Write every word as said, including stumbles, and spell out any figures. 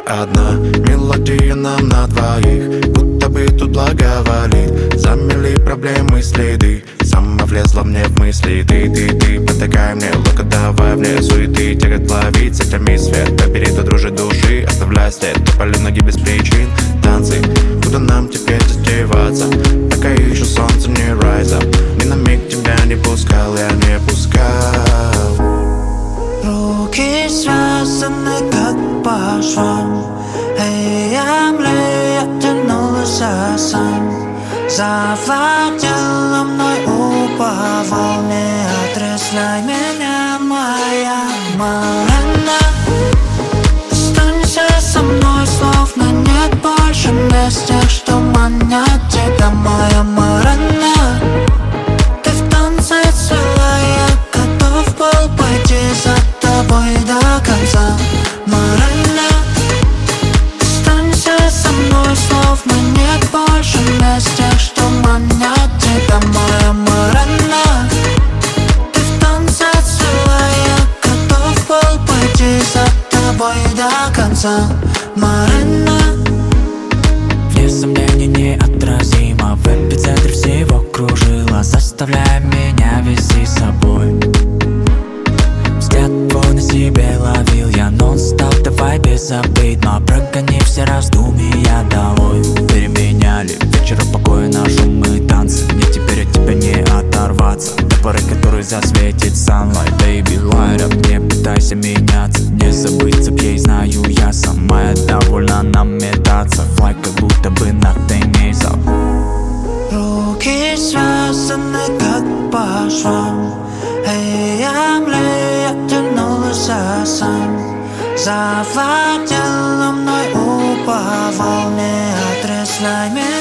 одна мелодия нам на двоих, будто бы тут благоволит. Замели проблемы следы, сама влезла мне в мысли. Ты, ты, ты, потакай мне, лока давай вне суеты. Тягот ловить, сетями свет, побери до дружи души, оставляй след. Топали ноги без причин, танцы, куда нам теперь затеваться, пока еще солнце не rise up. Ни на миг тебя не пускал, я не пускал. Руки связаны как по швам, эй, млея тянулась сам. Завладела мной упа волне, отрезвляй меня, моя Морена. Останься со мной, словно нет больше мест тех, что манят тебя, моя Морена. Ты в танце цела, я готов был пойти за тобой до конца, Морена. Останься со мной, словно нет больше мест тех, что манят тебя, моя Морена. Ты в танце цела, я готов был пойти за тобой до конца, Морена. Вне сомнений неотразимо, в эпицентре всего кружила, заставляя меня вести с собой. Взгляд твой на себе ловил я нон-стоп, давай безобидно, прогони все раздумья долой. Переменяли вечера покоя на шум и танцы, мне теперь от тебя не оторваться, до поры, которой засветит sunlight. Baby, light up, не пытайся меняться, не забыться б ей, знаю я сама, я довольна нам метаться, fly, как будто бы nothing is up. Руки связаны как по швам, эй, млея тянулась сам. Завладела мной упа волне, отрезвляй меня.